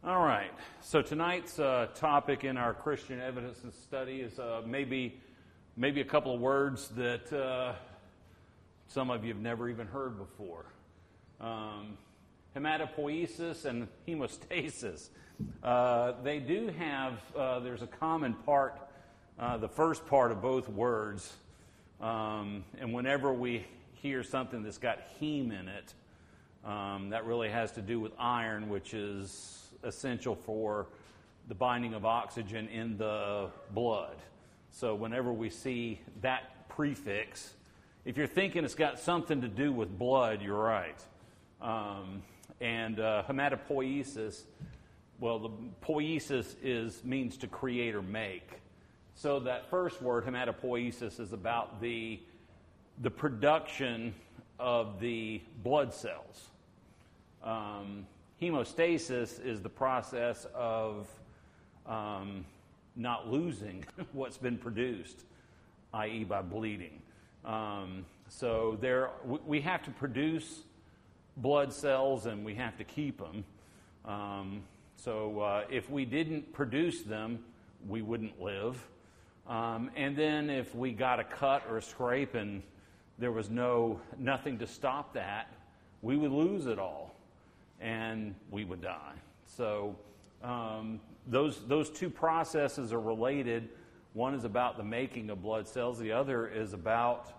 All right. So tonight's topic in our Christian evidence and study is maybe a couple of words that some of you have never even heard before. Hematopoiesis and hemostasis. They do have, there's a common part, the first part of both words. And whenever we hear something that's got heme in it, that really has to do with iron, which is essential for the binding of oxygen in the blood. So whenever we see that prefix, if you're thinking it's got something to do with blood, you're right. Hematopoiesis, well, the poiesis means to create or make. So that first word, hematopoiesis, is about the production of the blood cells. Hemostasis is the process of not losing what's been produced, i.e. by bleeding. So we have to produce blood cells and we have to keep them. So if we didn't produce them, we wouldn't live. And then if we got a cut or a scrape and there was nothing to stop that, we would lose it all. And we would die. So those two processes are related. One is about the making of blood cells. The other is about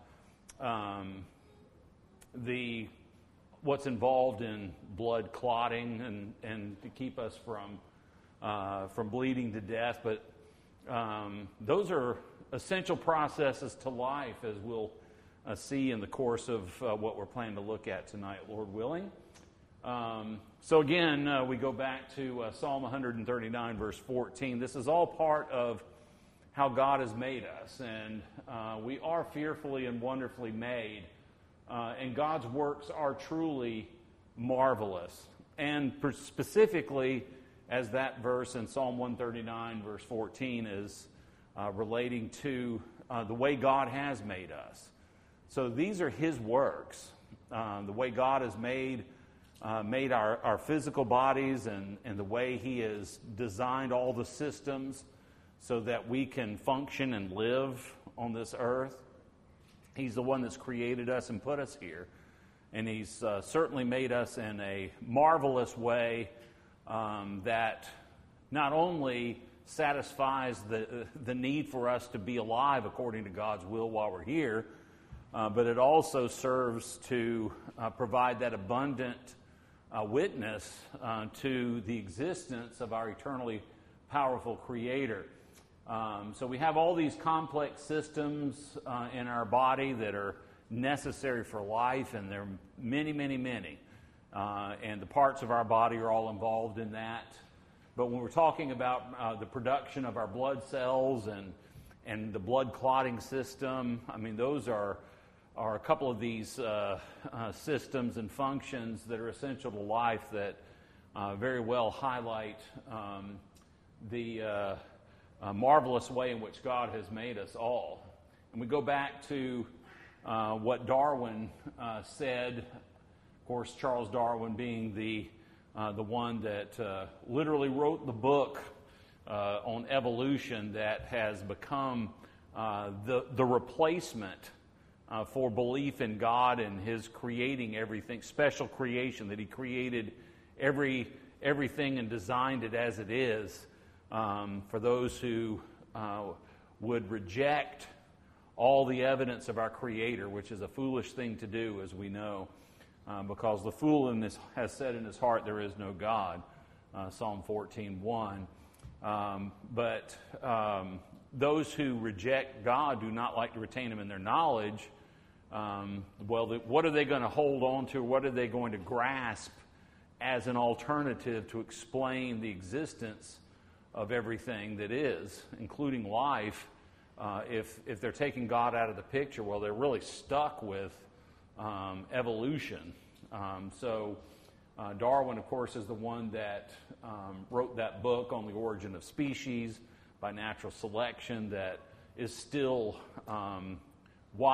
what's involved in blood clotting and to keep us from bleeding to death. But those are essential processes to life, as we'll see in the course of what we're planning to look at tonight, Lord willing. So again, we go back to Psalm 139, verse 14. This is all part of how God has made us, and we are fearfully and wonderfully made, and God's works are truly marvelous. And specifically, as that verse in Psalm 139, verse 14 is relating to the way God has made us. So these are His works, the way God has made our physical bodies and the way He has designed all the systems so that we can function and live on this earth. He's the one that's created us and put us here. And He's certainly made us in a marvelous way that not only satisfies the need for us to be alive according to God's will while we're here, but it also serves to provide that abundant witness to the existence of our eternally powerful Creator. So we have all these complex systems in our body that are necessary for life, and there are many, many, many. And the parts of our body are all involved in that. But when we're talking about the production of our blood cells and the blood clotting system, I mean, those are a couple of these systems and functions that are essential to life that very well highlight the marvelous way in which God has made us all. And we go back to what Darwin said. Of course, Charles Darwin being the one that literally wrote the book on evolution that has become the replacement for belief in God and His creating everything, special creation, that He created everything and designed it as it is. For those who would reject all the evidence of our Creator, which is a foolish thing to do, as we know, because the fool has said in his heart, there is no God, Psalm 14:1. But those who reject God do not like to retain Him in their knowledge. What are they going to hold on to? What are they going to grasp as an alternative to explain the existence of everything that is, including life? If they're taking God out of the picture, well, they're really stuck with evolution. So Darwin, of course, is the one that wrote that book on the origin of species by natural selection that is still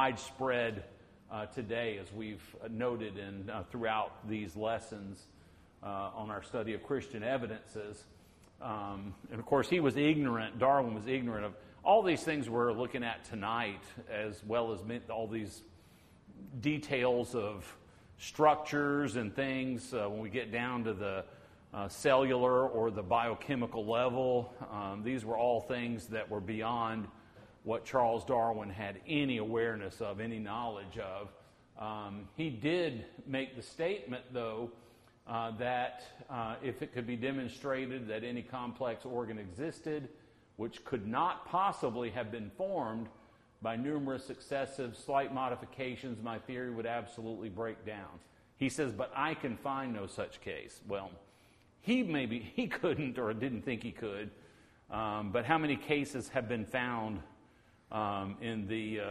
widespread today, as we've noted throughout these lessons on our study of Christian evidences. And of course, he was ignorant, Darwin was ignorant of all these things we're looking at tonight, as well as all these details of structures and things when we get down to the cellular or the biochemical level. These were all things that were beyond what Charles Darwin had any awareness of, any knowledge of. He did make the statement, though, that if it could be demonstrated that any complex organ existed which could not possibly have been formed by numerous successive slight modifications, my theory would absolutely break down. He says, but I can find no such case. Well, he couldn't or didn't think he could, but how many cases have been found in the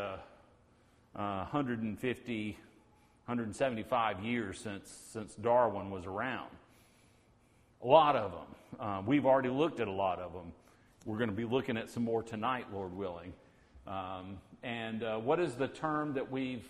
175 years since Darwin was around? A lot of them. We've already looked at a lot of them. We're going to be looking at some more tonight, Lord willing. What is the term that was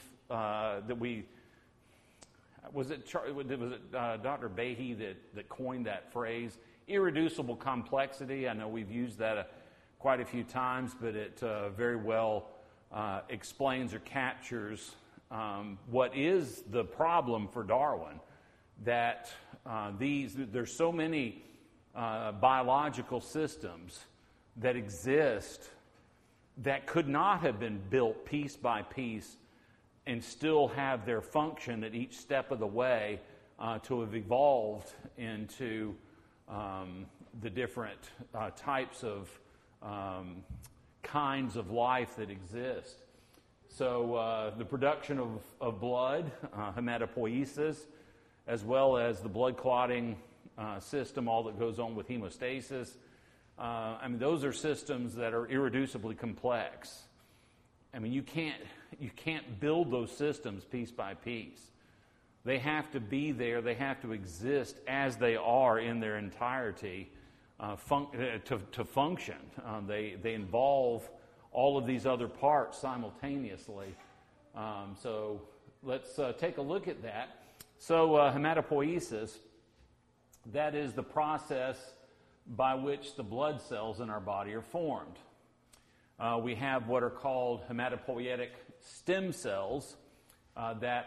it Dr. Behe that coined that phrase? Irreducible complexity. I know we've used that quite a few times, but it very well explains or captures what is the problem for Darwin, that there's so many biological systems that exist that could not have been built piece by piece and still have their function at each step of the way to have evolved into the different types of kinds of life that exist. So the production of blood, hematopoiesis, as well as the blood clotting system, all that goes on with hemostasis. Those are systems that are irreducibly complex. You can't build those systems piece by piece. They have to be there. They have to exist as they are in their entirety to function. They involve all of these other parts simultaneously. So let's take a look at that. So hematopoiesis, that is the process by which the blood cells in our body are formed. We have what are called hematopoietic stem cells that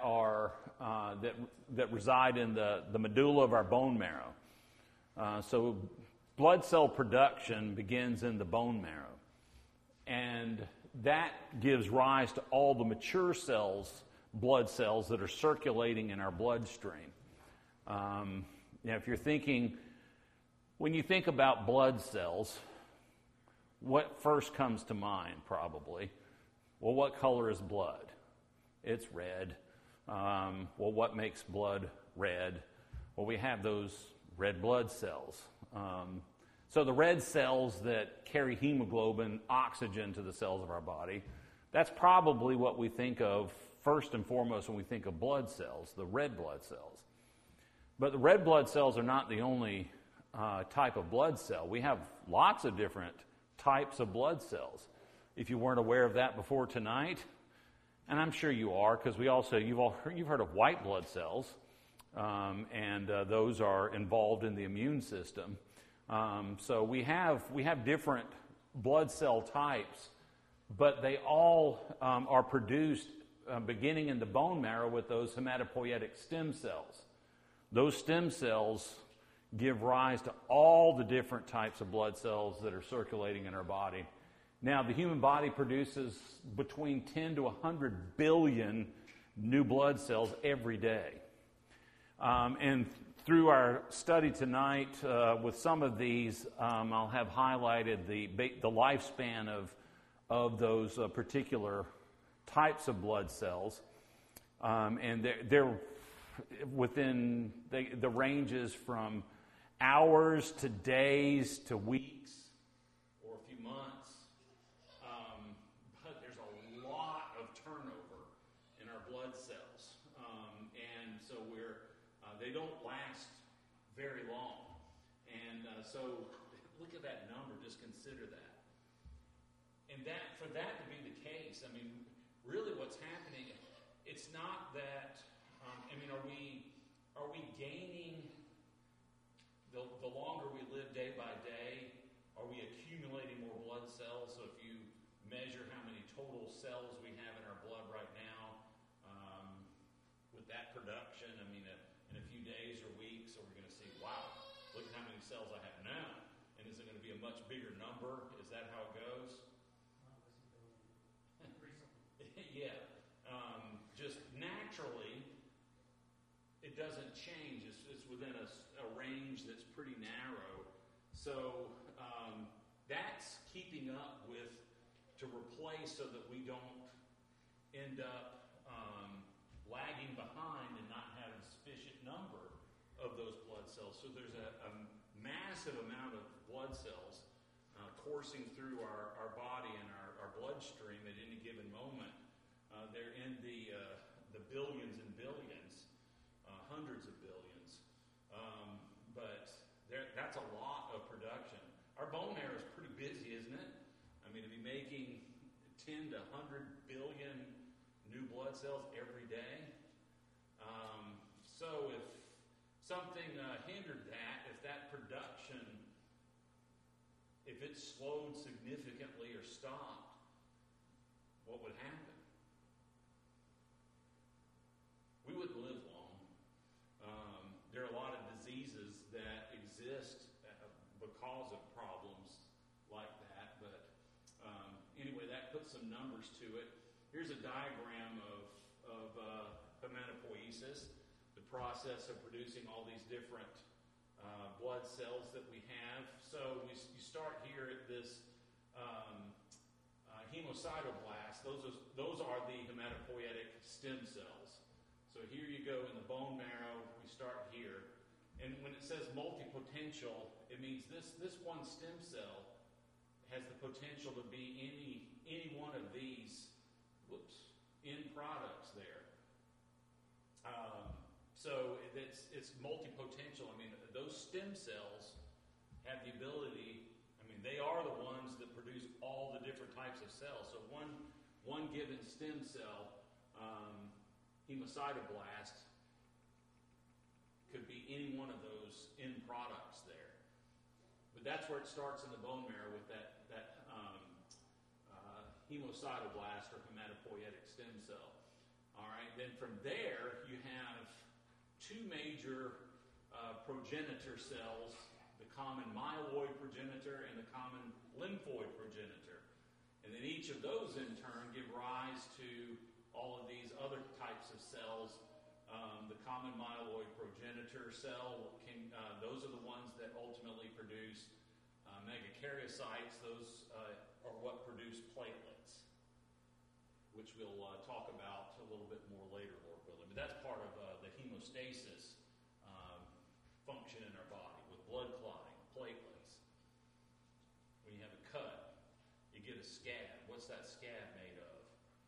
reside in the medulla of our bone marrow. So blood cell production begins in the bone marrow, and that gives rise to all the mature cells, blood cells that are circulating in our bloodstream. If you're thinking, when you think about blood cells, what first comes to mind, probably? Well, what color is blood? It's red. What makes blood red? Well, we have those red blood cells. So the red cells that carry hemoglobin, oxygen to the cells of our body, that's probably what we think of first and foremost when we think of blood cells, the red blood cells. But the red blood cells are not the only type of blood cell. We have lots of different types of blood cells. If you weren't aware of that before tonight, and I'm sure you are, because you've heard of white blood cells, and those are involved in the immune system. So we have different blood cell types, but they all are produced beginning in the bone marrow with those hematopoietic stem cells. Those stem cells give rise to all the different types of blood cells that are circulating in our body. Now, the human body produces between 10 to 100 billion new blood cells every day. And through our study tonight, with some of these, I'll have highlighted the lifespan of those particular types of blood cells. And they're within the ranges from hours to days to weeks or a few months. But there's a lot of turnover in our blood cells. And so they don't last very long. And so look at that number, just consider that. And for that to be the case, really what's happening, it's not that, are we gaining live day by day? Are we accumulating more blood cells? So if you measure how many total cells we have in our blood right now, with that production, I mean, in a few days or weeks, are we going to see, wow, look at how many cells I have now? And is it going to be a much bigger number? Is that how it goes? Yeah. Just naturally, it doesn't change. It's within a range that's pretty narrow. So that's keeping up with, to replace so that we don't end up lagging behind and not having a sufficient number of those blood cells. So there's a massive amount of blood cells coursing through our body and our bloodstream at any given moment. They're in the billions and billions, hundreds of billions. But that's a lot of production. Our bone marrow is pretty busy, isn't it? I mean, to be making 10 to 100 billion new blood cells every day. So if something hindered that, if that production, if it slowed significantly or stopped, what would happen? We wouldn't live long. There are a lot of diseases that exist because of problems like that, but anyway, that puts some numbers to it. Here's a diagram of hematopoiesis, the process of producing all these different blood cells that we have. So you start here at this hemocytoblast. Those are the hematopoietic stem cells. So here you go in the bone marrow. We start here. And when it says multipotential, it means this one stem cell has the potential to be any one of these end products there. So it's multipotential. I mean, those stem cells have the ability, I mean, they are the ones that produce all the different types of cells. So one given stem cell, hemocytoblast, could be any one of those end products there. But that's where it starts in the bone marrow with that hemocytoblast or hematopoietic stem cell. All right, then from there you have two major progenitor cells, the common myeloid progenitor and the common lymphoid progenitor. And then each of those in turn give rise to all of these other types of cells. The common myeloid progenitor cell, those are the ones that ultimately produce megakaryocytes. Those are what produce platelets, which we'll talk about a little bit more later, Lord willing. But that's part of the hemostasis function in our body with blood clotting, platelets. When you have a cut, you get a scab. What's that scab made of?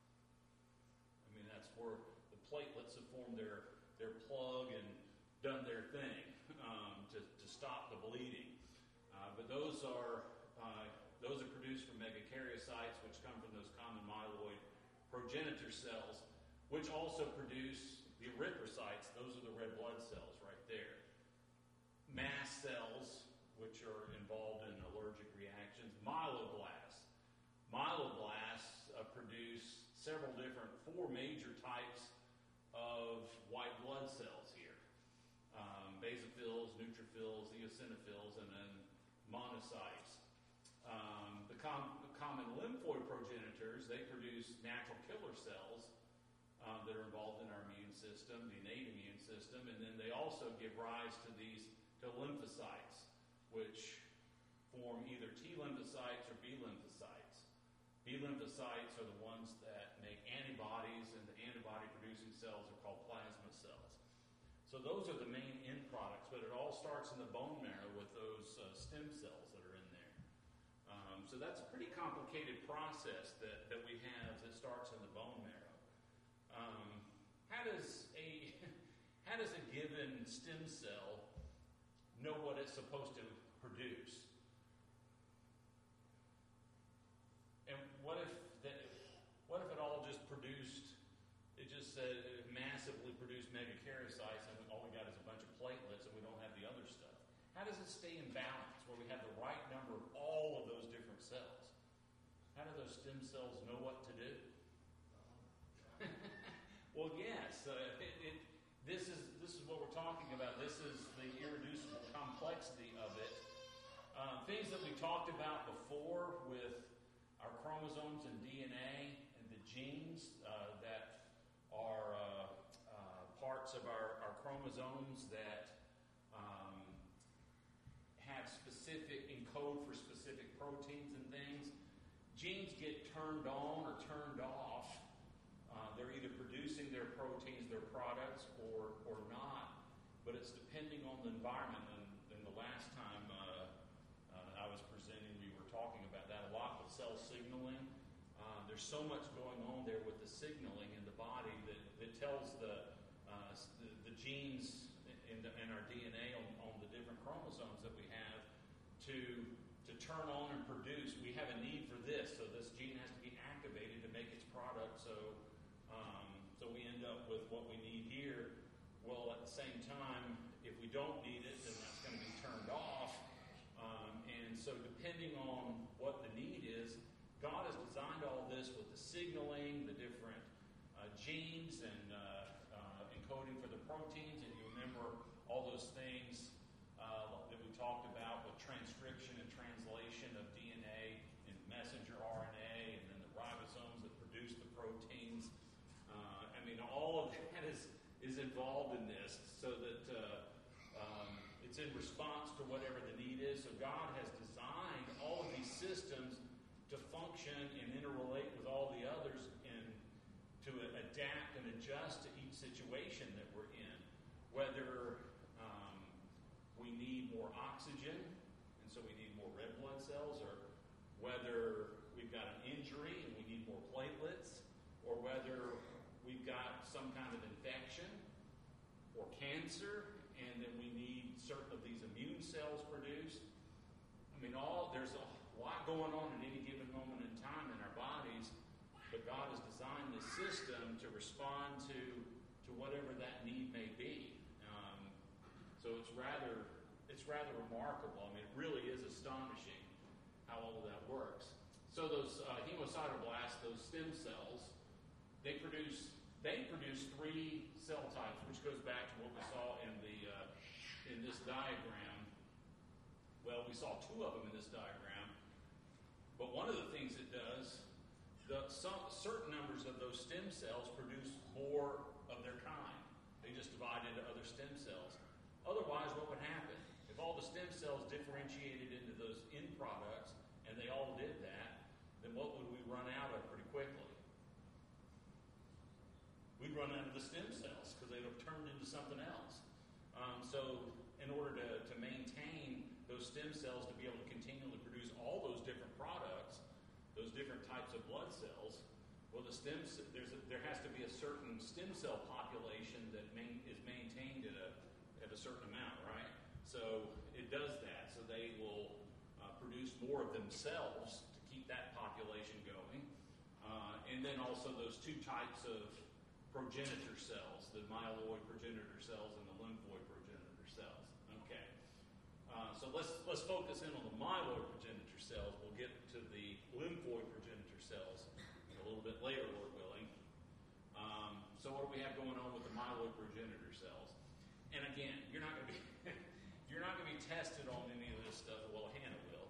I mean, that's where the platelets have formed their plug and done their thing to stop the bleeding. But those are produced from megakaryocytes, which come from those common myeloid progenitor cells, which also produce the erythrocytes. Those are the red blood cells right there. Mast cells, which are involved in allergic reactions. Myeloblasts. Myeloblasts produce four major types of white blood cells here. Basophils, neutrophils, eosinophils, and then monocytes. The common lymphoid progenitors, they produce natural killer cells that are involved in our immune system, the innate immune system, and then they also give rise to lymphocytes, which form either T lymphocytes or B lymphocytes. B lymphocytes are the ones that make antibodies, and the antibody-producing cells are called plasma cells. So those are the main end products, but it all starts in the bone marrow with those stem cells that are in there. So that's a pretty complicated process that we have that starts in the bone marrow. How does a given stem cell know what it's supposed to produce? And what if it all just produced? It just said it massively produced megakaryocytes, and all we got is a bunch of platelets, and we don't have the other stuff. How how does it stay in balance where we have the right number of all of those different cells? How do those stem cells know what to do? Well, yes. This is what we're talking about. This is the irreducible complexity of it. Things that we talked about before with our chromosomes and DNA and the genes that are parts of our chromosomes that have encode for specific proteins and things. Genes get turned on or turned off. They're either producing their proteins, their products, or not. But it's depending on the environment. And the last time I was presenting, we were talking about that a lot with cell signaling. There's so much going on there with the signaling in the body that tells the genes in our DNA on the different chromosomes that we have to turn on and produce. We have a need for this, so this gene has to be activated to make its product. So we end up with what we need here. Well, at the same time, if we don't need it, then that's going to be turned off. And so depending on what the need is, God has designed all this with the signaling, the different genes, and encoding for the proteins. And you remember all those things that we talked about with transcription and translation of DNA and messenger RNA, and then the ribosomes that produce the proteins. All of that is involved in this, so that it's in response to whatever the need is. So God has designed all of these systems to function and interrelate with all the others and to adapt and adjust to each situation that we're in. Whether we need more oxygen, and so we need more red blood cells, or whether we've got an injury and we need more platelets, or whether we've got some kind of infection or cancer, and then we need certain of these immune cells produced. There's a lot going on at any given moment in time in our bodies, but God has designed this system to respond to whatever that need may be. So it's rather remarkable. It really is astonishing how all of that works. So those hemocytoblasts, those stem cells, they produce 3 cell types, which goes back to what we saw in this diagram. Well, we saw 2 of them in this diagram, but one of the things it does, certain numbers of those stem cells produce more of their kind. They just divide into other stem cells. Otherwise, what would happen? If all the stem cells differentiated into those end products, and they all did that, then what would we run out of pretty quickly? We'd run out of the stem cells because they'd have turned into something else. So in order to maintain those stem cells to be able to continually produce all those different products, those different types of blood cells, well, there has to be a certain stem cell population that is maintained at a certain amount, right? So it does that. So they will produce more of themselves to keep that population going. And then also those 2 types of progenitor cells, the myeloid progenitor cells and the lymphoid progenitor cells. Okay. So let's focus in on the myeloid progenitor cells. We'll get to the lymphoid progenitor cells a little bit later, Lord willing. So what do we have going on with the myeloid progenitor cells? And again, you're not going to be tested on any of this stuff. Well, Hannah will,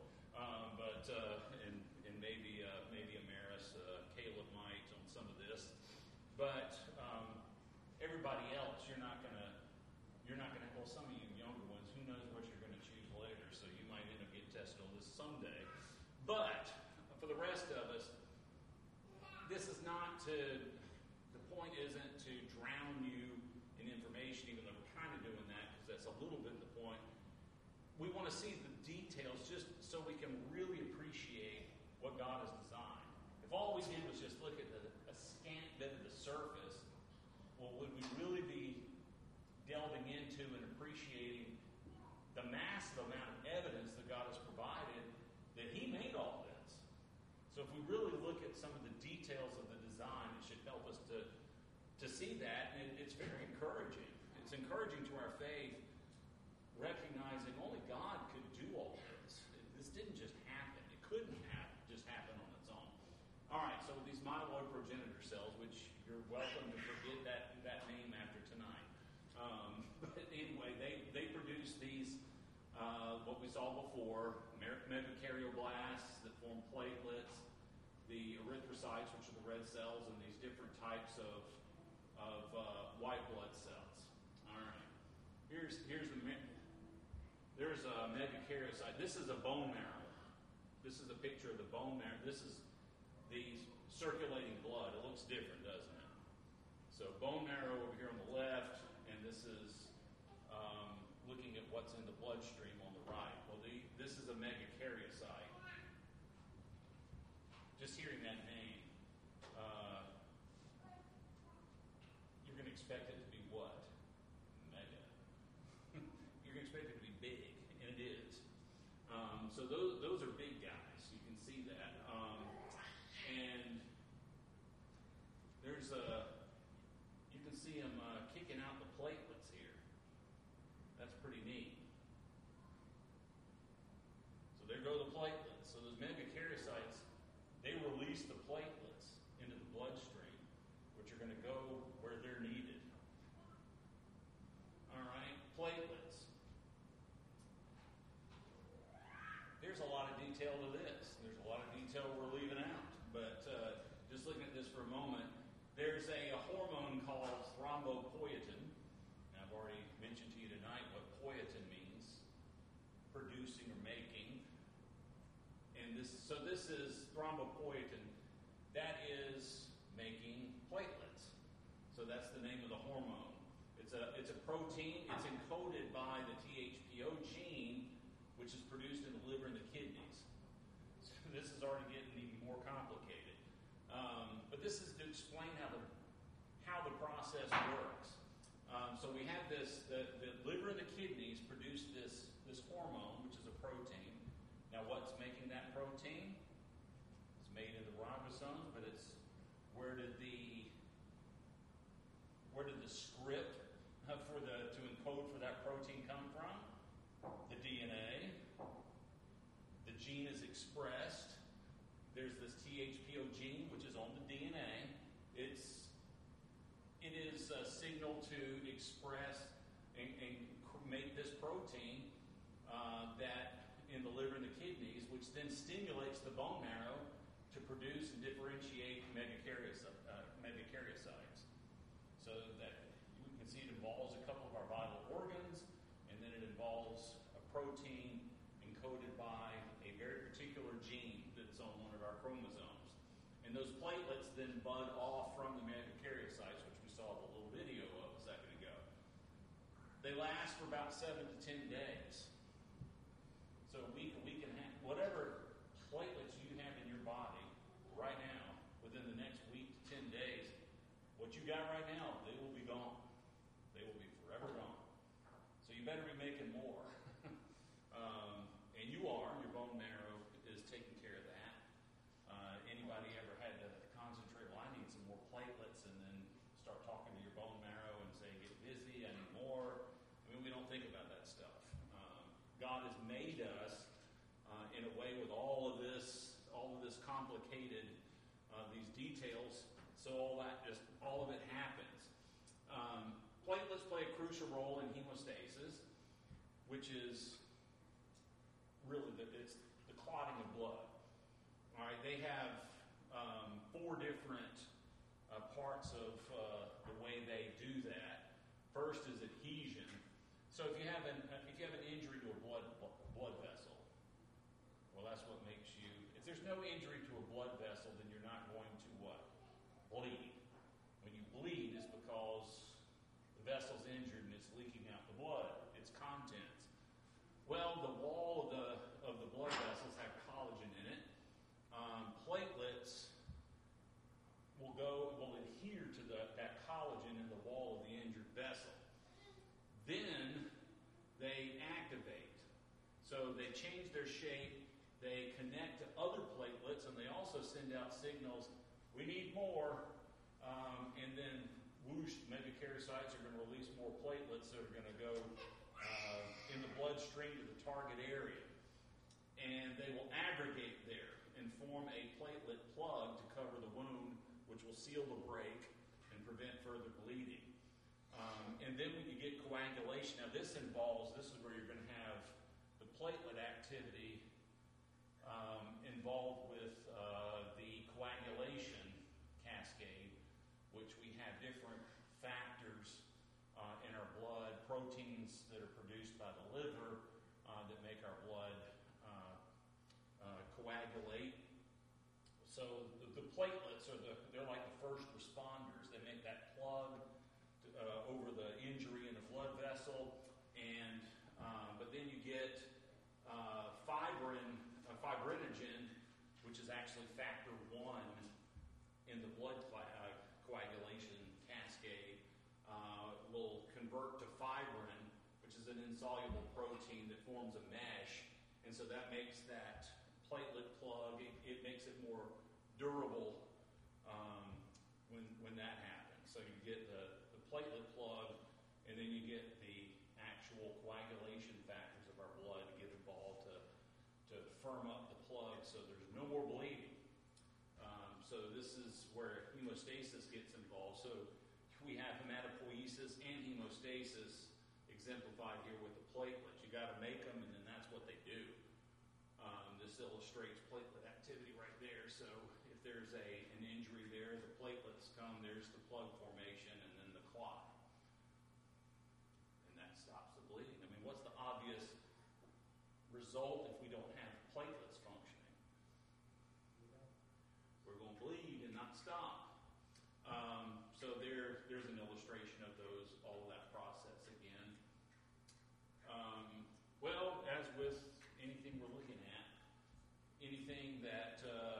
and maybe Amaris, Caleb might on some of this. But everybody else, you're not going to. Well, some of you younger ones, who knows what you're going to choose later? So you might end up getting tested on this someday. But for the rest of us, this is not to. The point isn't to drown you in information, even though we're kind of doing that because that's a little bit the point. We want to see the details just so we can really appreciate what God has designed. If all we did was just look at a scant bit of the surface, well, would we really be delving into and appreciating the massive amount of evidence that God has provided that He made all this? So if we really look at some of the details of the design, it should help us to see that, and it's very encouraging. It's encouraging to our faith, recognizing only God progenitor cells, which you're welcome to forget that name after tonight. But anyway, they produce these, what we saw before, megakaryoblasts that form platelets, the erythrocytes, which are the red cells, and these different types of white blood cells. All right. There's a megakaryocyte. This is a bone marrow. This is a picture of the bone marrow. This is the circulating blood. It looks different, doesn't it? So bone marrow over here on the left, and this is looking at what's in the bloodstream on the right. Well, this is a megakaryocyte. Just hearing that name, you're going to expect it to be what? Mega. You're going to expect it to be big, and it is. So those are big guys. You can see that. And there's you can see them kicking out the platelets here. That's pretty neat. So there go the platelets. So those megakaryocytes, they release the platelets into the bloodstream, which are going to go where they're needed. All right, platelets. There's a lot of detail to this. There's a lot of detail we're leaving out. But just looking at this for a moment, there's a hormone called thrombopoietin. And I've already mentioned to you tonight what poietin means, producing or making. And this is thrombopoietin. That is making platelets. So that's the name of the hormone. It's a protein. It's encoded by the THPO gene, which is produced in the liver and the kidneys. So this is already getting even more complicated. But this is to explain how the process works. So we have this, the liver and the kidneys produce this hormone, which is a protein. Now what's making that protein? It's made in the ribosomes, but it's where did the script to encode for that protein come from? The DNA. The gene is expressed. There's this THPO gene, which is on the DNA. It is a signal to express and make this protein that in the liver and the kidneys, which then stimulates the bone marrow to produce and differentiate megakaryocytes. So that you can see it involves a couple of our vital organs, and then it involves a protein encoded by a very particular gene that's on one of our chromosomes. And those platelets then bud off from the megakaryocytes, which we saw the little video of a second ago. They last for about 7 to 10 days. So a week and a half, whatever platelets you have in your body right now, within the next week to 10 days, what you got right now, they will be gone. They will be forever gone. So you better be making more. And you are. Your bone marrow is taking care of that. Anybody ever had to concentrate, well, I need some more platelets, and then start talking to your bone marrow and say, get busy, I need more. I mean, we don't think about that stuff. God has made us in a way with all of this complicated, these details, so all of it happens. Platelets play a crucial role in hemostasis, which is really it's the clotting of blood. All right, they have 4 different parts of the way they do that. First is adhesion. So if you have an injury to a blood vessel, well, that's what makes you. If there's no injury to a blood vessel, then you're not going to what? Bleed. When you bleed, it's because the vessel's injured and it's leaking out the blood, its contents. Well, the wall of the blood vessels have collagen in it. Platelets will adhere to that collagen in the wall of the injured vessel. Then they activate. So they change their shape, they connect to other platelets, and they also send out signals, we need more, and then whoosh, megakaryocytes are going to release more platelets that are going to go in the bloodstream to the target area. And they will aggregate there and form a platelet plug to cover the wound which will seal the break and prevent further bleeding. And then when you get coagulation, now this is where you're going to have the platelet activity involved with the coagulation cascade, which we have different factors in our blood, proteins that are produced by the liver that make our blood coagulate. So the platelets they're like the first responders. They make that plug over the injury in the blood vessel, and but then you get fibrinogen, which is actually factor 1 in the blood coagulation cascade, will convert to fibrin, which is an insoluble protein that forms a mesh, and so that makes that platelet plug, it makes it more durable when that happens. So you get the platelet plug, and then you get the actual coagulation factors of our blood to get involved to firm up the plug so there's no more bleeding. So this is where hemostasis gets involved. So we have hematopoiesis and hemostasis exemplified here with the platelets. You got to make them, and then that's what they do. This illustrates platelet activity right there. So if there's an injury there, the platelets come, there's the plug formation, and then the clot. And that stops the bleeding. I mean, what's the obvious result if we don't have platelets functioning? We're going to bleed and not stop. So there's an illustration of all of that process again. Well, as with anything we're looking at, anything that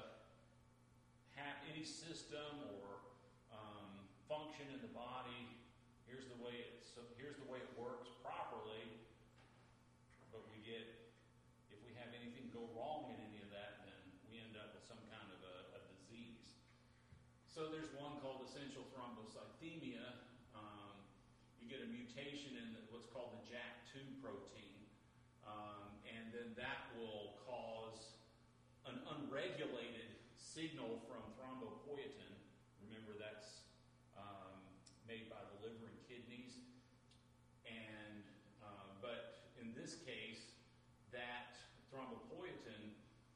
any system or function in the body, here's the way it works properly. But if we have anything go wrong in any of that, then we end up with some kind of a disease. So there's one called essential thrombocythemia. You get a mutation in what's called the JAK2 protein, and then that will cause an unregulated signal from thrombopoietin. Remember, that's made by the liver and kidneys. And but in this case, that thrombopoietin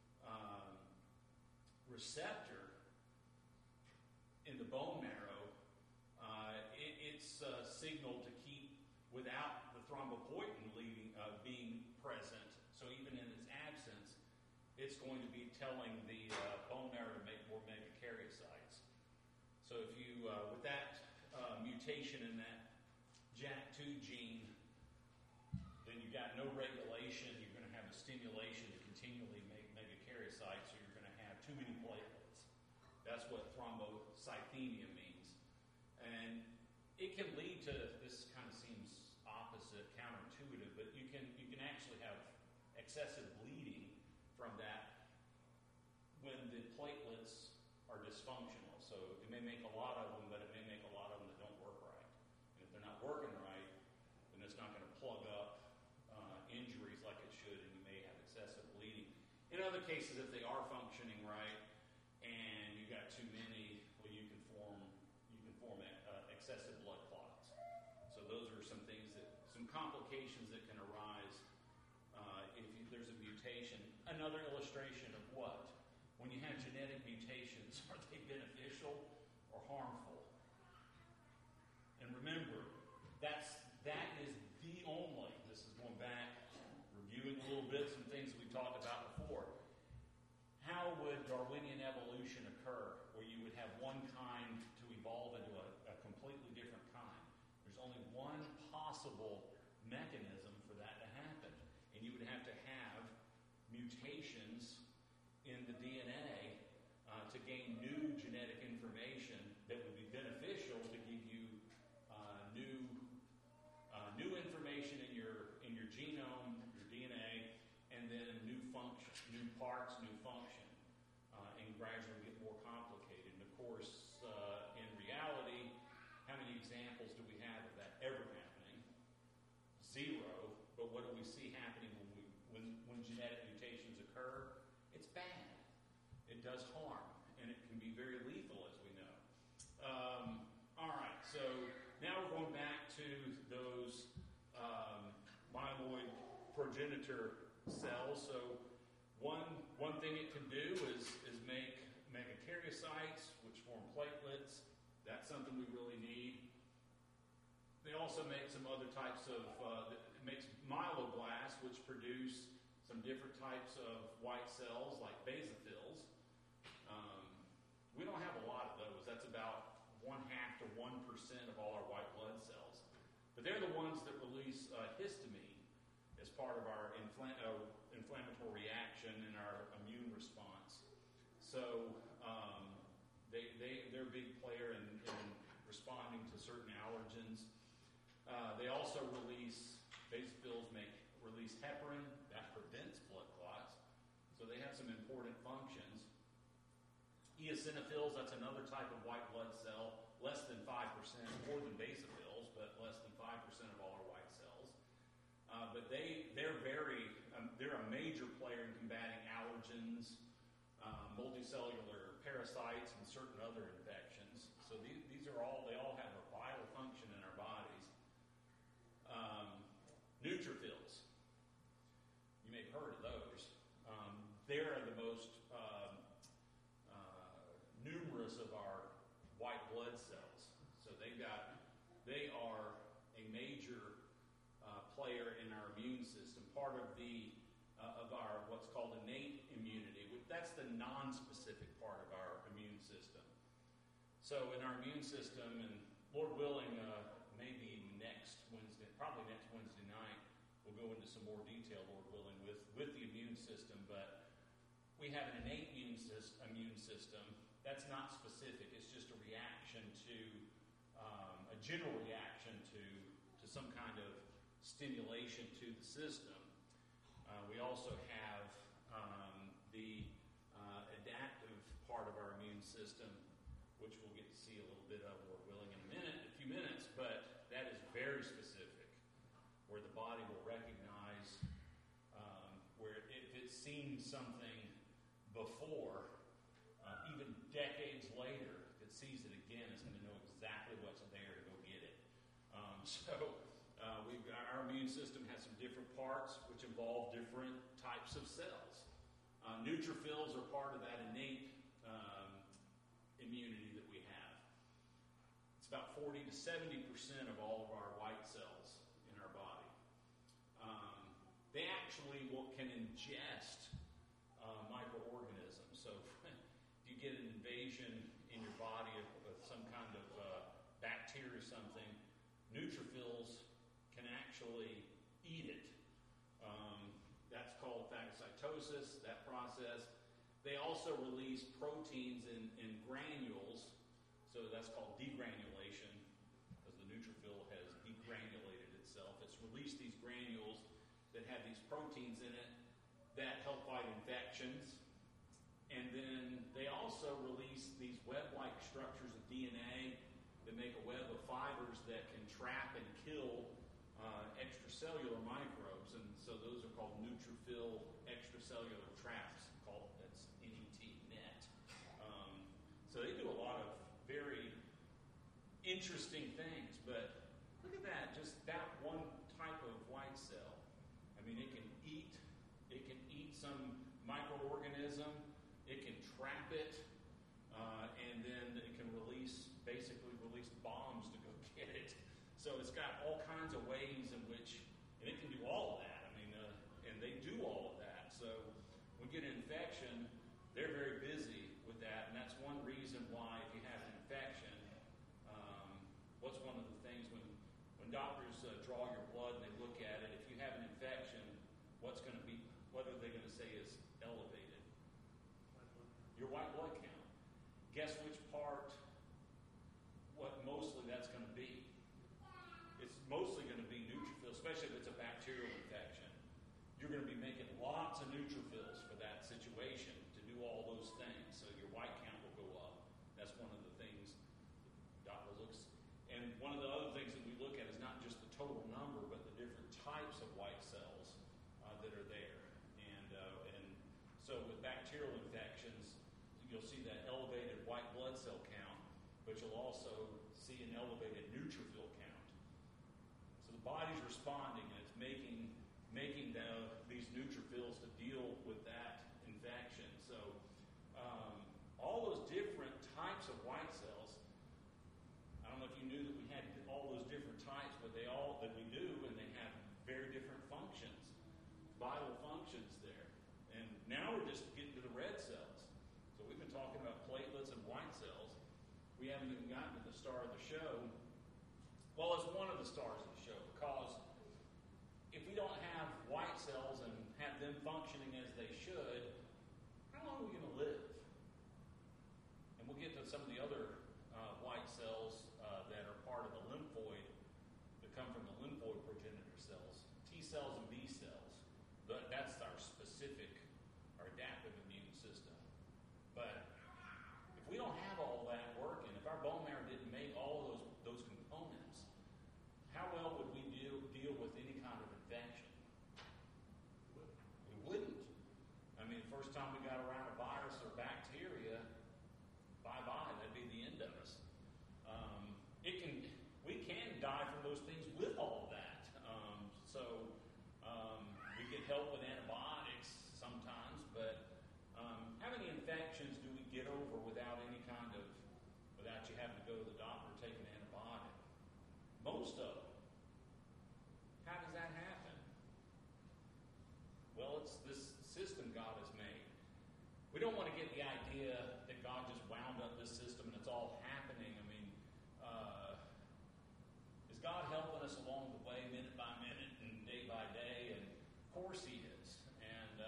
receptor in the bone marrow, it's signaled to keep without the thrombopoietin being present. So even in its absence, it's going to be telling the bone marrow to make more megakaryocytes. So if you, with that mutation in that JAK2 gene, then you've got no regulation. You're going to have a stimulation to continually make megakaryocytes, so you're going to have too many platelets. That's what thrombocythemia means. And it can lead to, this kind of seems opposite, counterintuitive, but you can actually have excessive bleeding from that when the platelets are dysfunctional. So it may make a lot of them, but it may make a lot of them that don't work right. And if they're not working right, then it's not going to plug up injuries like it should, and you may have excessive bleeding. In other cases, if they are functioning right and you've got too many, well, you can form excessive blood clots. So those are some complications that can arise if there's a mutation. Another illustration of what? When you have genetic mutations, are they beneficial or harmful? And remember, that is the only, this is going back, reviewing a little bit some things that we talked about before. How would Darwinian evolution occur where you would have one kind to evolve into a completely different kind? There's only one possible mechanism for that to happen. And you would have to have mutations in the DNA to gain new genetic information that would be beneficial to give you new information in your genome, your DNA, and then new function, new parts, new function, and gradually get more complicated. And of course, in reality, how many examples do we have of that ever happening? Zero. But what do we see happening when genetic mutations occur? It's bad. It does harm, and it can be very lethal, as we know. So now we're going back to those myeloid progenitor cells. So one thing it can do is make megakaryocytes, which form platelets. That's something we really need. They also make some other types of, it makes myeloblasts, which produce some different types of white cells, like basophils. We don't have a lot of those. That's about 0.5% to 1% of all our white blood cells. But they're the ones that release histamine as part of our inflammatory reaction and our immune response. So they're a big player in responding to certain allergens. They also release, basophils release heparin, that prevents blood clots. So they have some important functions. Eosinophils, that's another type of white blood cell, less than 5%, more than basophils, but less than 5% of all our white cells. But they're a major player in combating allergens, multicellular parasites, and certain other infections. So they all have a vital function in our bodies. Neutrophils, you may have heard of those. They're the most numerous of our white blood cells. So they are a major player in our immune system, part of our what's called innate immunity. That's the non-specific part of our immune system. So in our immune system, and Lord willing, maybe probably next Wednesday night, we'll go into some more detail, Lord willing, with the immune system. But we have an innate immune system. That's not specific. It's just a reaction to, a general reaction to some kind of stimulation to the system. We also have the adaptive part of our immune system, which we'll get to see a little bit of, Lord willing, in a few minutes, but that is very specific, where the body will recognize, where if it's seen something before, even decades later, if it sees it again, it's going to know exactly what's there to go get it. Our immune system has some different parts which involve different types of cells. Neutrophils are part of that innate immunity that we have. It's about 40 to 70% of all of our white cells in our body. They actually can ingest microorganisms. So if you get an invasion in your body of some kind of bacteria or something, neutrophils can actually eat it. That's called phagocytosis, that process. They also release proteins in granules, so that's called degranulation, because the neutrophil has degranulated itself. It's released these granules that have these proteins in it that help fight infections. And then they also release these web-like structures of DNA that make a web of fibers that can trap and kill extracellular microbes, and so those are called neutrophil extracellular traps. That's NET. So they do a lot of very interesting things. But look at that, just that one type of white cell. I mean, it can eat some microorganism. It can trap it, and then it can basically release bombs to go get it. So it's got all kinds of ways in which, and it can do all of that. I mean, and they do all of that. So when we get an infection, they're very busy with that, and that's one reason why if you have an infection, what's one of the things when doctors draw your blood and they look at it, if you have an infection, what are they going to say is elevated? Your white blood count. Guess which part, what mostly that's going to be? It's mostly going to be neutrophils, especially if it's a bacterial infection. You're going to be making lots of neutrophils for that situation to do all those things. So your white count will go up. That's one of the things the doctor looks. And one of the other things that we look at is not just the total number, but the different types of white cells that are there. And so with bacterial infections, you'll see that elevated white blood cell count, but you'll also see an elevated neutrophil count. So the body's responding, and it's making these neutrophils to deal with that infection. So all those different types of white cells, I don't know if you knew that we had all those different types, but that we do, and they have very different functions, vital functions there. And now we're just getting to the red cells. So we've been talking about platelets and white cells. We haven't even gotten to the star of the show. Well, it's one of the stars of the show, because if we don't have white cells and have them functioning as they should, how long are we going to live? And we'll get to some of the other white cells that are part of the lymphoid, that come from the lymphoid progenitor cells, T cells and B cells. That's our specific, our adaptive immune system. But if we don't have all that working, if our bone marrow didn't make all of those components, how well would we deal with any kind of infection? We wouldn't. I mean, the first time we got around a virus or bacteria, bye-bye, that'd be the end of us. We can die from those things with all of that. We get help with antibiotics sometimes, but how many infections do we get over without you having to go to the doctor or take an antibiotic? Most of them. How does that happen? Well, it's this system God has made. We don't want to get the idea that God just wound up this system and it's all happening. I mean, is God helping us along the way, minute by minute and day by day? And of course He is. And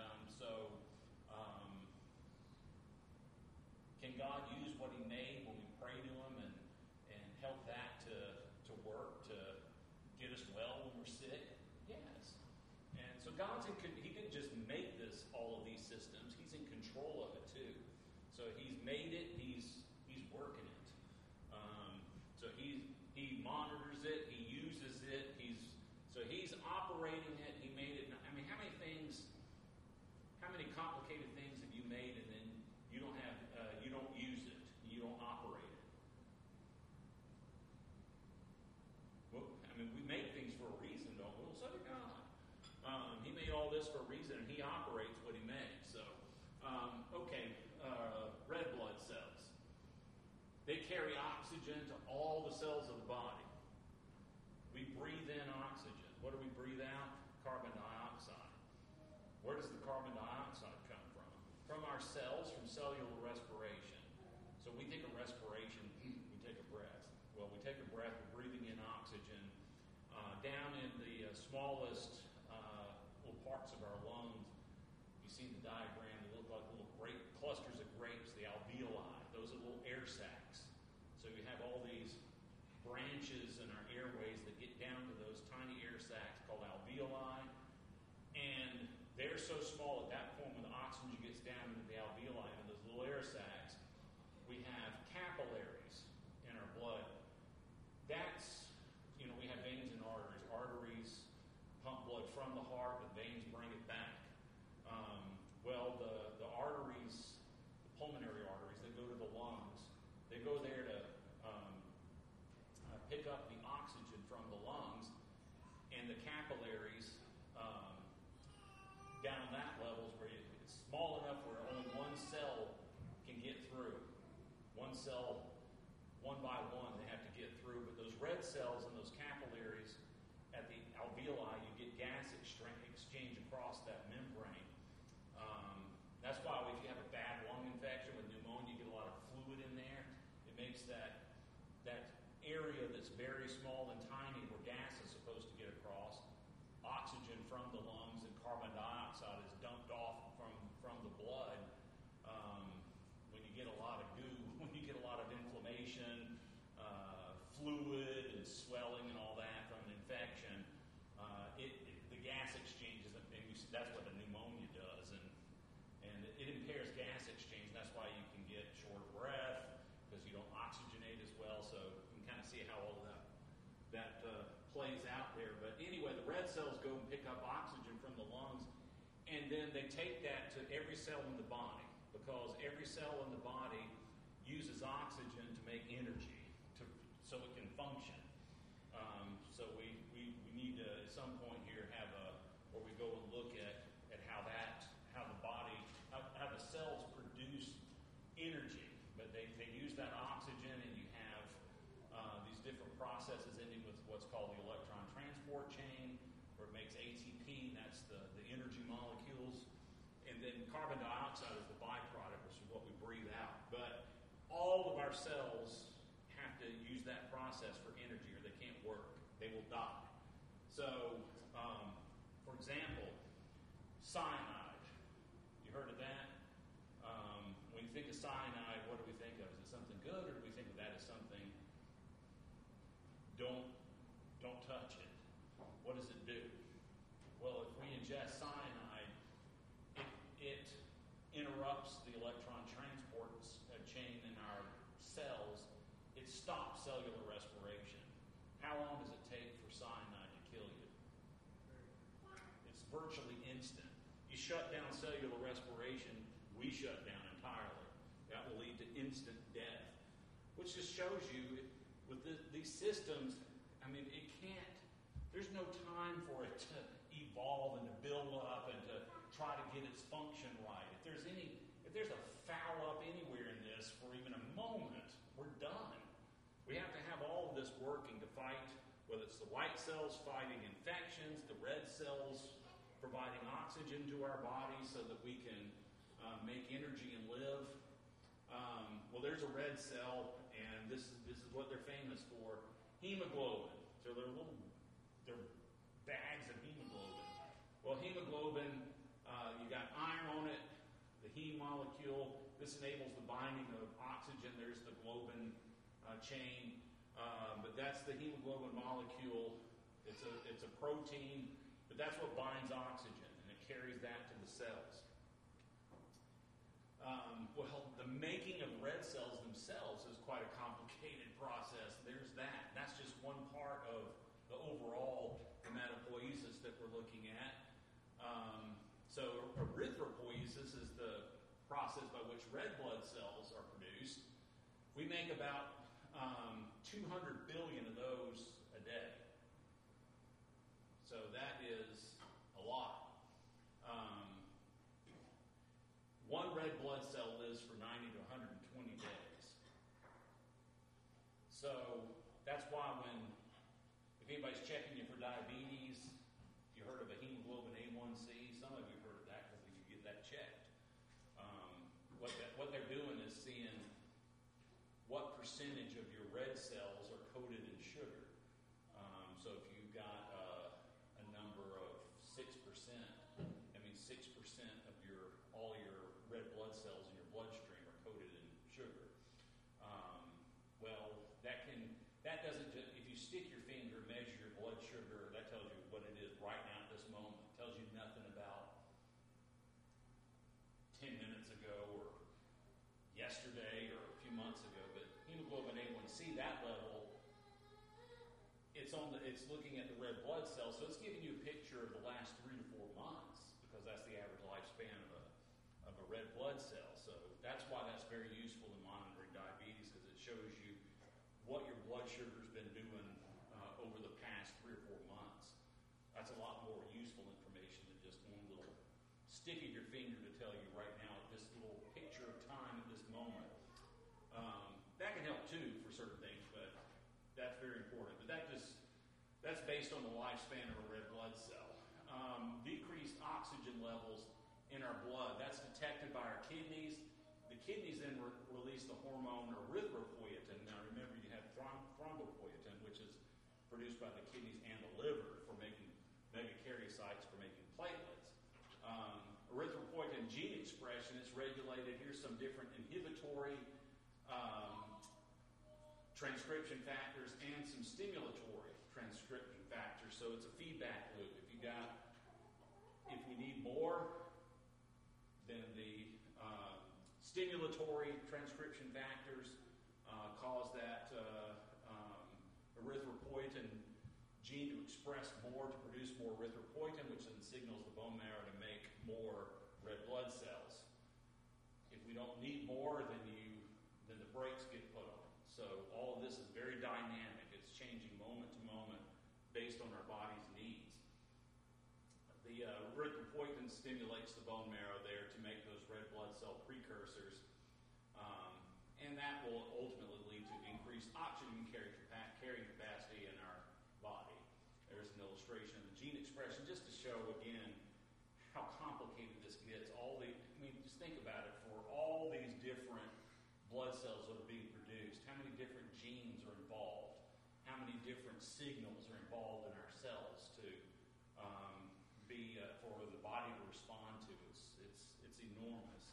can God use what He made when we pray to Him and help that to work, to get us well when we're sick? Yes. And so He didn't just make all of these systems. He's in control of it too. So He's made it. He's working it. So He monitors it. He uses it. He's operating it. He made it. I mean, how many complicated things have you made and then you don't use it, you don't operate it? Well, I mean, we make things for a reason, don't we? Well, so did God. He made all this for a reason, and He operates what He made. So, red blood cells. They carry oxygen to all the cells of the body. We breathe in oxygen. What do we breathe out? Carbon dioxide. Where does the carbon dioxide come from? From our cells, from cellular respiration. So we think of respiration, we take a breath. Well, we take a breath, we're breathing in oxygen. Down in the smallest little parts of our lungs, you see the diagram, they look like little clusters of grapes, the alveoli. Those are little air sacs. So you have all these branches in our airways that get down to those tiny air sacs called alveoli. And they're so small at that point when the oxygen gets down into the alveoli and those little air sacs. We have capillaries in our blood. We have veins and arteries. Arteries pump blood from the heart, but veins bring it back. The arteries, the pulmonary arteries, they go to the lungs. They go there to pick up the oxygen from the lungs, and the capillaries down that level is where it's small enough where only one cell can get through. One cell, one by one, they have to get through. But those red cells and those capillaries at the alveoli, you get gas exchange across that membrane. That's why if you have a bad lung infection with pneumonia, you get a lot of fluid in there. It makes that area that's very small and tiny where gas is supposed to get across, oxygen from the lungs and carbon dioxide is dumped off from the blood. When you get a lot of goo, when you get a lot of inflammation, fluid and swelling and all that from an infection, the gas exchanges, and that's what a pneumonia does, and it impairs gas exchange. And that's why you can get short of breath because you don't oxygenate as well. So you can kind of see how all that plays out there. But anyway, the red cells go and pick up oxygen from the lungs, and then they take that to every cell in the body, because every cell in the body uses oxygen to make energy, so it can function. So we need to, at some point here, have where we go and look at how the body, how the cells produce energy. But they use that oxygen, and you have these different processes ending with what's called the electron transport chain, where it makes ATP, and that's the energy molecules. And then carbon dioxide is the byproduct, which is what we breathe out. But all of our cells have to use that process for energy, or they can't work. They will die. So, for example, cyanide. You heard of that? When you think of cyanide, what do we think of? Is it something good, or do we think of that as something, don't touch it? What does it do? Well, if we ingest cyanide, it interrupts the electron transport chain in our cells. It stops cellular respiration. How long does it take for cyanide to kill you? It's virtually instant. You shut down cellular respiration, we shut down entirely. That will lead to instant death, which just shows you with these systems, I mean, it can't, there's no time for it to evolve and to build up and to try to get its function right. If there's a foul up anywhere in this for even a moment, we're done. We have to have all of this working to fight, whether it's the white cells fighting infections, the red cells providing oxygen to our bodies so that we can make energy and live. Well, there's a red cell, and this is what they're famous for. Hemoglobin. So they're bags of hemoglobin. Well, hemoglobin, you got iron on it, the heme molecule. This enables the binding of oxygen. There's the globin chain. But that's the hemoglobin molecule. It's a protein, but that's what binds oxygen, and it carries that to the cells. Well, the making of red cells themselves is quite a complicated process. There's that. That's just one part of the overall hematopoiesis that we're looking at. So erythropoiesis is the process by which red blood cells are produced. We make about 200 billion of those a day. So that is a lot. One red blood cell lives for 90 to 120 days. So that's why if anybody's checking you for diabetes, you heard of a hemoglobin A1C. Some of you heard of that because you get that checked. What they're doing is seeing what percentage of your red cells are coated in sugar. So if you've got a number of 6%, that means 6% of all your red blood cells in your bloodstream are coated in sugar. Well, that doesn't just, if you stick your finger, measure your blood sugar, that tells you what it is right now at this moment. It tells you nothing about 10 minutes ago or yesterday or a few months ago. But hemoglobin A1C, that level, it's looking at the red blood cells, so it's giving you a picture of the last 3 to 4 months, because that's the average lifespan of a red blood cell. So that's why that's very useful in monitoring diabetes, because it shows you what your blood sugar's been doing over the past 3 or 4 months. That's a lot more useful information than just one little stick of your finger to tell you right now this little picture of time at this moment. That can help too for certain things, but that's very important. But that's based on the lifespan of a red blood cell. Decreased oxygen levels in our blood, that's detected by our kidneys. The kidneys then release the hormone erythropoietin. Now remember, you have thrombopoietin, which is produced by the kidneys and the liver for making megakaryocytes for making platelets. Erythropoietin gene expression is regulated. Here's some different inhibitory transcription factors and some stimulatory transcription factors. So it's a feedback loop. If we need more, then the stimulatory transcription factors cause that erythropoietin gene to express more, to produce more erythropoietin, which then signals the bone marrow to make more red blood cells. If we don't need more, then the brakes get put on. So all of this is very dynamic. It's the erythropoietin stimulates the bone marrow there to make those red blood cell precursors, and that will ultimately lead to increased oxygen carrying capacity in our body. There's an illustration of the gene expression just to show again how complicated this gets. Just think about it. For all these different blood cells that are being produced, how many different genes are involved? How many different signals are involved in our cells to for the body to respond to? It's enormous.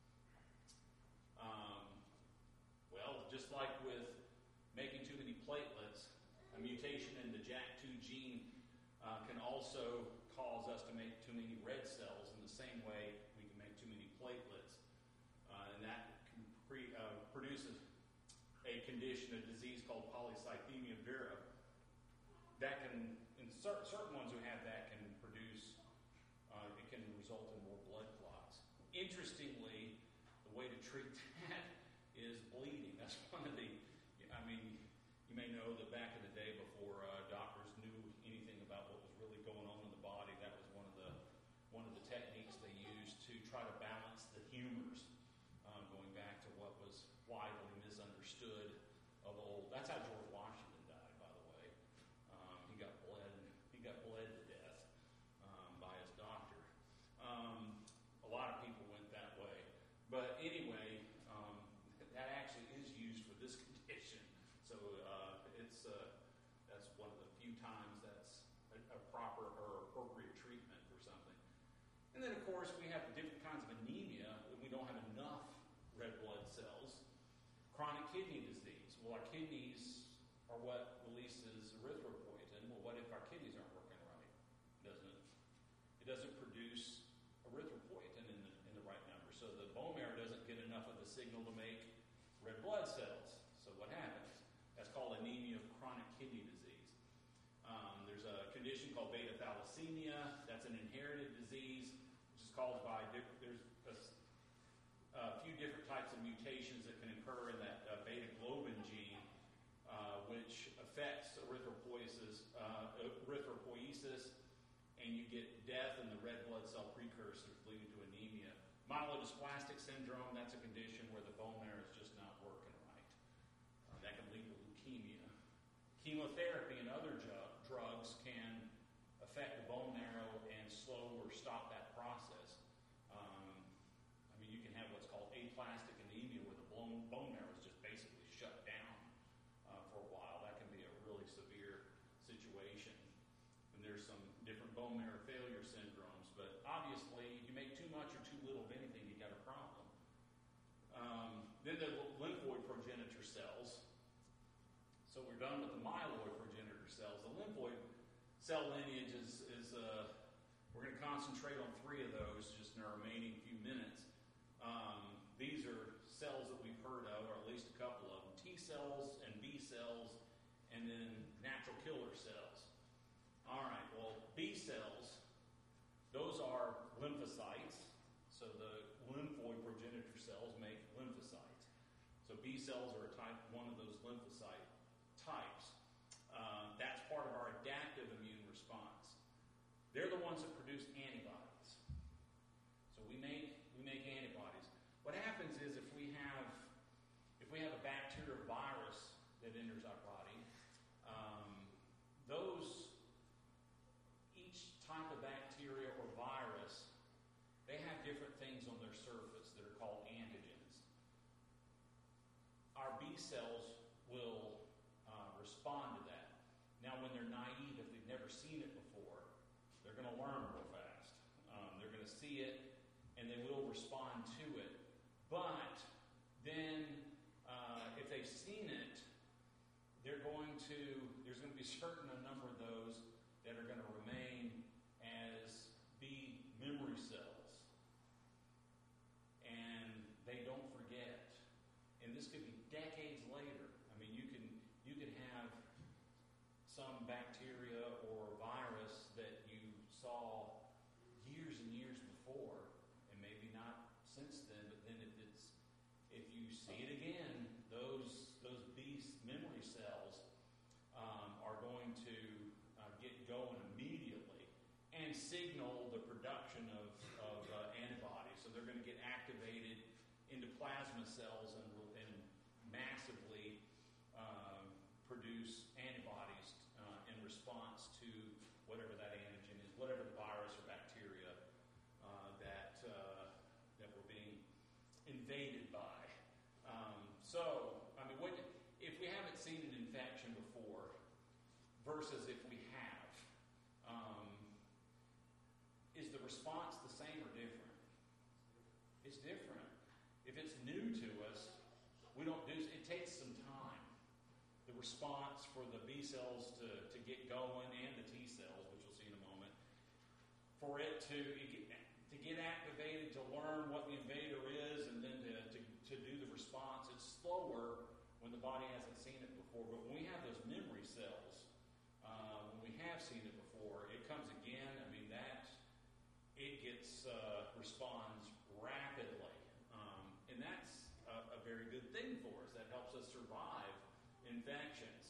Just like with making too many platelets, a mutation in the JAK2 gene can also cause us to make too many red cells. In the same way, we can make too many platelets, and that can produces a condition, a disease called polycythemia vera. That can, in certain ones who have that, can produce, it can result in more blood clots. Interestingly, the way to treat that is bleeding. That's one of the, you may know that back in the day before doctors knew anything about what was really going on in the body, that was one of the techniques they used to try to balance the humors, going back to what was widely misunderstood of old. That's how George Washington died, by the way. He got bled to death by his doctor. A lot of people went that way, but anyway, that actually is used for this condition. So that's one of the few times that's a proper or appropriate treatment for something. And then, of course, we have the different kinds of anemia, and we don't have enough red blood cells. Chronic kidney disease. Well, our kidneys are what releases erythropoietin. Well, what if our kidneys aren't working right? It doesn't produce erythropoietin in the right number. So the bone marrow doesn't get enough of the signal to make red blood cells. So what happens? That's called anemia of chronic kidney disease. There's a condition called beta thalassemia. That's an inherited disease, which is caused by there's a few different types of mutations that can occur in that beta globin gene, which affects erythropoiesis, and you get death in the red blood cell precursors, leading to anemia. Myelodysplastic syndrome, that's a condition where the bone marrow is just not working right. That can lead to leukemia. Chemotherapy and other drugs can affect the bone marrow and slow or stop that process. You can have what's called aplastic anemia, where the bone marrow is just basically shut down for a while. That can be a really severe situation. And there's some different bone marrow failure syndromes, but obviously, you make too much or too little of anything, you got a problem. Then the lymphoid progenitor cells. So we're done with the myeloid progenitor cells. The lymphoid cell lineage is we're going to concentrate on 3 of those just in our remaining few minutes. These are cells that we've heard of, or at least a couple of them. T cells and B cells, and then natural killer cells. All right, well, B cells, those are lymphocytes. So the lymphoid progenitor cells make lymphocytes. So B cells are one of those lymphocyte types. That's part of our adaptive immune response. They're the ones that produce antibodies. So we make antibodies. What happens is if we have a bacteria or virus that enters our body, each type of bacteria or virus, they have different things on their surface that are called antigens. Our B cells will respond to that. Now, when they're naive, if they've never seen it before, they're going to learn real fast. They're going to see it, and they will respond to it. But then, if they've seen it, there's going to be a number of those that are going to remain as B memory cells. And they don't forget. And this could be decades later. You could have some bacteria or virus that you saw years and years before, and maybe not since then, but then if you see it again, those B memory cells are going to get going immediately and signal the into plasma cells and massively produce antibodies in response to whatever that antigen is, whatever the virus or bacteria that we're being invaded by. If we haven't seen an infection before versus if we have, is the response the same or different? It's different. If it's new to us, it takes some time. The response for the B cells to get going and the T cells, which we'll see in a moment, for it to get activated, to learn what the invader is, and then to do the response. It's slower when the body hasn't seen it before. But when we have those memory cells, when we have seen it before, it comes again. Responds rapidly. And that's a very good thing for us. That helps us survive infections.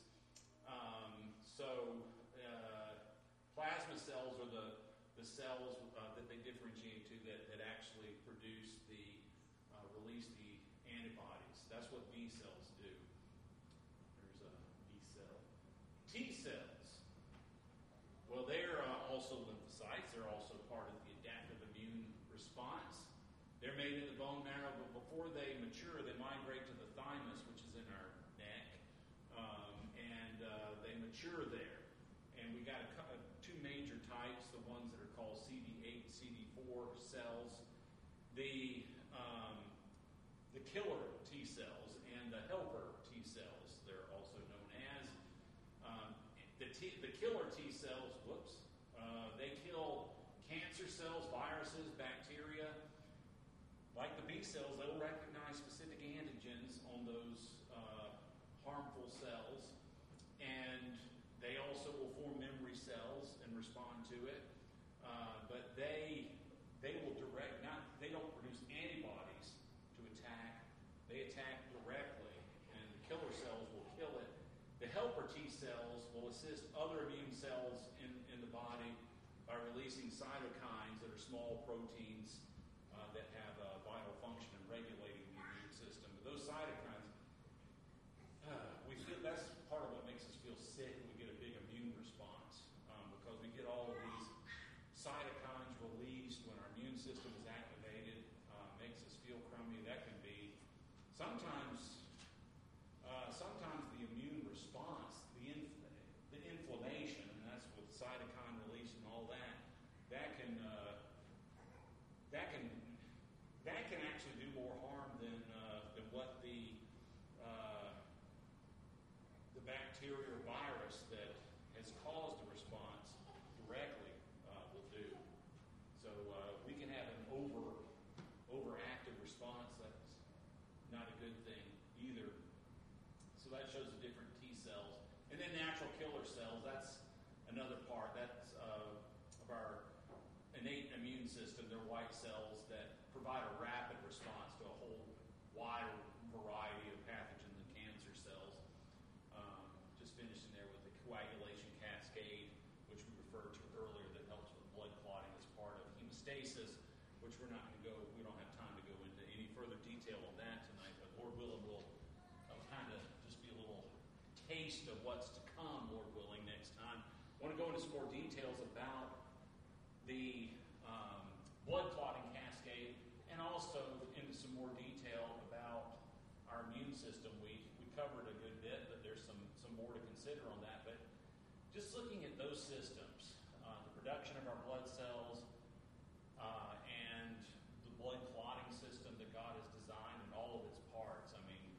Plasma cells are the cells that they differentiate to that actually release the antibodies. That's what B cells do. There's a B cell. T cells. Well, they're also lymphocytes. They're also part of the adaptive immune response. They're made in the bone marrow, but before they mature, they migrate to the thymus, which is in our neck, and they mature there. And we got two major types, the ones that are called CD8, CD4 cells, the killer T cells, and the helper T cells, they're also known as. The killer T cells, they kill cancer cells, viruses, bacteria. Like the B cells, they'll recognize specific antigens on those harmful cells, and they also will form memory cells and respond to it. But they don't produce antibodies to attack. They attack directly, and the killer cells will kill it. The helper T cells will assist other immune cells in the body by releasing cytokines that are small proteins that have a vital function in regulating the immune system. But those cytokines, we feel that's part of what makes us feel sick when we get a big immune response, because we get all of these cytokines released when our immune system is activated, makes us feel crummy. That can be sometimes the immune response, the inflammation, and that's with cytokine release and all that. That can actually do more harm than what the bacteria or virus that has caused the response directly will do. So we can have an overactive response. That's not a good thing either. So that shows the different T cells. And then natural killer cells, that's another part. That's of our innate immune system. They're white cells that provide a rapid response to a whole wide variety of pathogens and cancer cells. Just finishing there with the coagulation cascade, which we referred to earlier, that helps with blood clotting as part of hemostasis, which we don't have time to go into any further detail on that tonight, but Lord willing, we'll kind of just be a little taste of what's to come, Lord willing, next time. I want to go into some more details about the blood clotting cascade, and also into some more detail about our immune system. We covered a good bit, but there's some more to consider on that. But just looking at those systems, the production of our blood cells, and the blood clotting system that God has designed in all of its parts.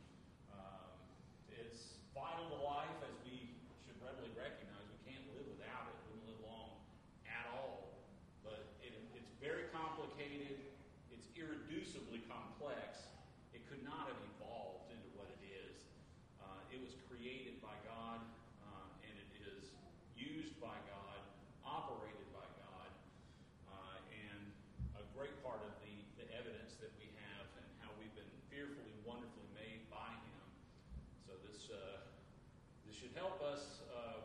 It's vital to life, as we should readily recognize. We can't live without it. We wouldn't live long at all. But it's very complicated. It's irreducibly complex. It could not have evolved into what it is. It was created by God, and it is used by God, operated by God, and a great part of the evidence that we have and how we've been fearfully and wonderfully made by Him. So this should help us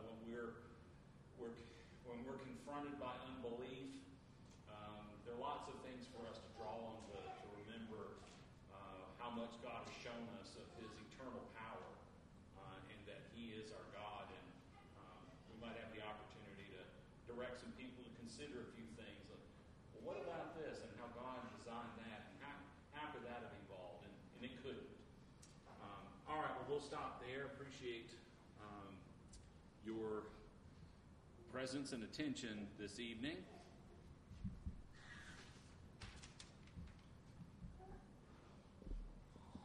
when we're confronted by unbelief. There are lots of things for us to draw on to remember much God has shown us of His eternal power, and that He is our God. And we might have the opportunity to direct some people to consider a few things. Like, well, what about this, and how God designed that, and how could that have evolved? And it couldn't. All right, well, we'll stop there. Appreciate your presence and attention this evening.